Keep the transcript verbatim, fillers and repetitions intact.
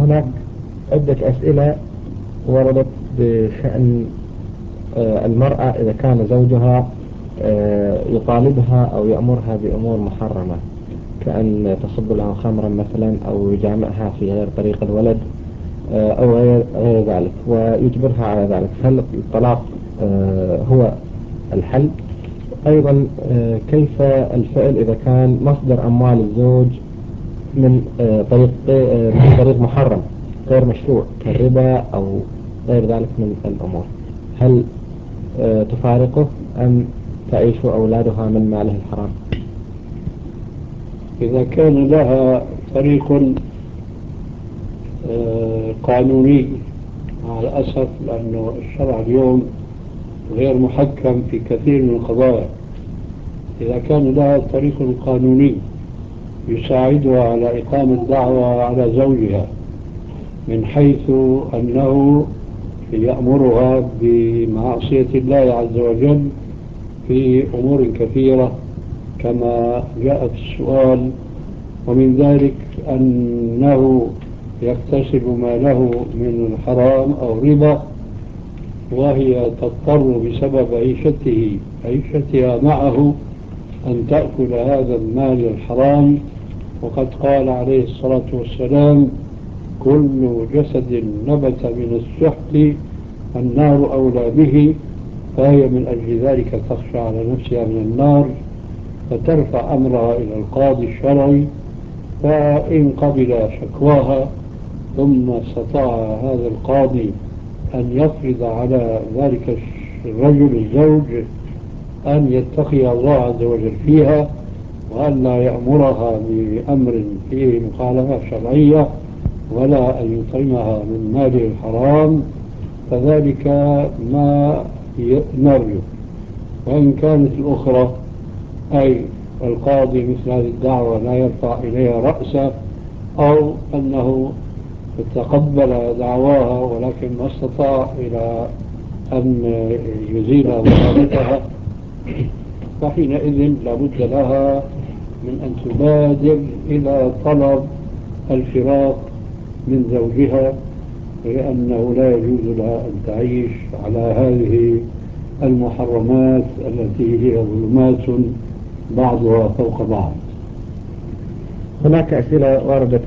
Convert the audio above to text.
هناك عدة أسئلة وردت بشأن المرأة إذا كان زوجها يطالبها أو يأمرها بأمور محرمة، كأن تصب لها خمرا مثلا أو يجامعها في غير طريق الولد أو غير غير ذلك ويجبرها على ذلك، هل الطلاق هو الحل؟ أيضا كيف الفعل إذا كان مصدر أموال الزوج من طريق من طريق محرم غير مشروع كالربا أو غير ذلك من الأمور، هل تفارقه أم تعيش أولادها من ماله الحرام؟ إذا كان لها طريق قانوني، مع الأسف لأنه الشرع اليوم غير محكم في كثير من القضايا، إذا كان لها طريق قانوني يساعدها على إقامة دعوة على زوجها من حيث أنه يأمرها بمعصية الله عز وجل في أمور كثيرة كما جاء في السؤال، ومن ذلك أنه يكتسب ماله من الحرام أو ربا، وهي تضطر بسبب عيشته عيشتها معه أن تأكل هذا المال الحرام. وقد قال عليه الصلاة والسلام: كل جسد نبت من السحت النار أولى به، فهي من أجل ذلك تخشى على نفسها من النار، فترفع أمرها إلى القاضي الشرعي، فإن قبل شكواها ثم استطاع هذا القاضي أن يفرض على ذلك الرجل الزوج أن يتقي الله عز وجل فيها وأن لا يأمرها بأمر فيه مخالفة شرعية ولا أن يطعمها من ماله الحرام، فذلك ما نرجو. وإن كانت الأخرى أي القاضي مثل هذه الدعوة لا يرفع إليها رأسه، أو أنه تقبل دعواها ولكن ما استطاع إلى أن يزيل مخالفتها، فحينئذ لابد لها من أن تبادر إلى طلب الفراق من زوجها، لأنه لا يجوز لها أن تعيش على هذه المحرمات التي هي ظلمات بعضها فوق بعض. هناك أسئلة وردت